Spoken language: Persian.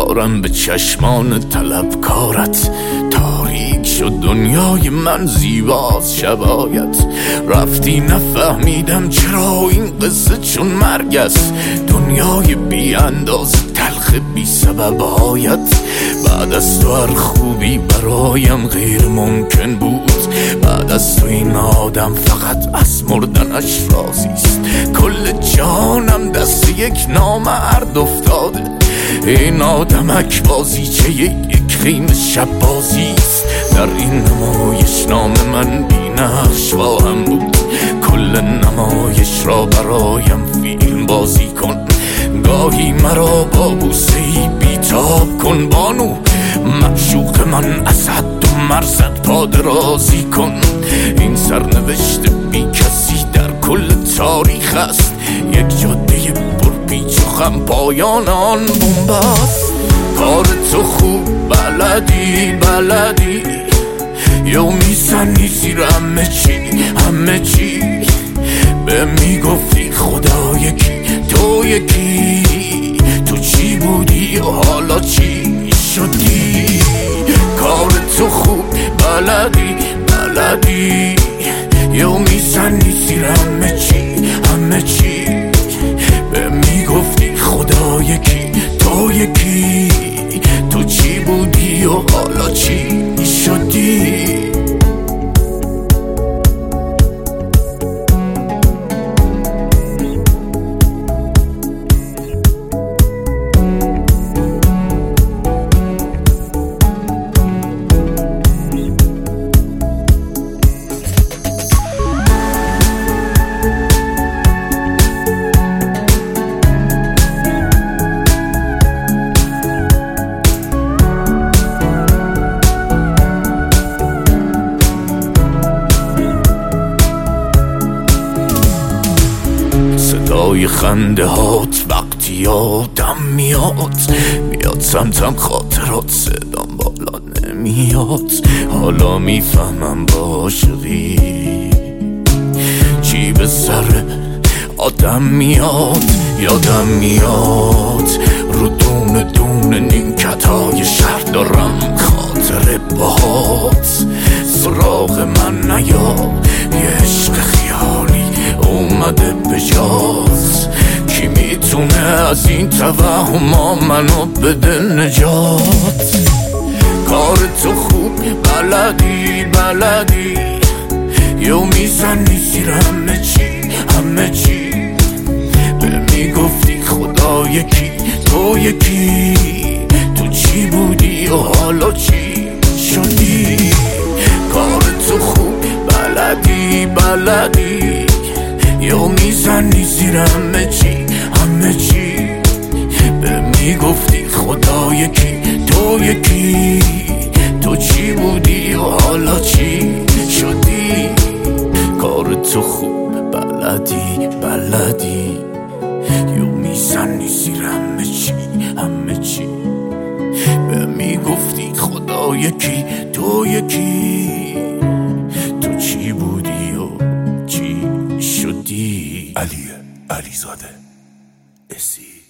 دارم به چشمان طلبکارت. تاریک شد دنیای من، زیباست شبایت. رفتی نفهمیدم چرا این قصه چون مرگ است. دنیای بی انداز تلخ بی سببایت. بعد از تو هر خوبی برایم غیر ممکن بود. بعد از تو این آدم فقط از مردنش راضیست. کل جانم دست یک نامرد افتاده. این آدمک بازیچه یک خیم شب بازیست. در این نمایش نام من بی نقش واهم بود. کل نمایش را برایم فیلم بازی کن. گاهی مرا با بوسه‌ای بیتاب کن بانو. معشوق من از حد و مرزت پادرازی کن. این سرنوشت بی کسی در کل تاریخ است. یک جاده پرپیچ و خم پایان آن بن‌بست. کار تو خوب بلدی یا میزنی زیر همه چی به میگفتی خدا یکی تو یکی. تو چی بودی و حالا چی شدی؟ کار تو خوب بلدی یا میزنی زیر همه چی به میگفتی خدا یکی تو یکی. تو چی بودی و حالا چی شدی؟ صدای خنده هات وقتی یادم میاد سمتم خاطرات صدام بالا نمیاد. حالا میفهمم با عاشقی چی به سر آدم میاد. یادم میاد رو دونه نیمکتای شهر دارم خاطره باهات. سراغ من نیا یه عشق خیالی اومده به جات. کی میتونه از این توهما منو بده نجات؟ کار تو خوب بلدی یا میزنی زیر همه چی به میگفتی خدا یکی تو یکی. تو چی بودی و حالا چی شدی؟ کار تو خوب بلدی یا میزنی زیر همه چی به میگفتی خدا یکی تو یکی. تو چی بودی و حالا چی شدی؟ کار تو خوب بلدی یا میزنی زیر همه چی به میگفتی خدا یکی تو یکی. تو چی بودی و چی شدی؟ علیزاده اسی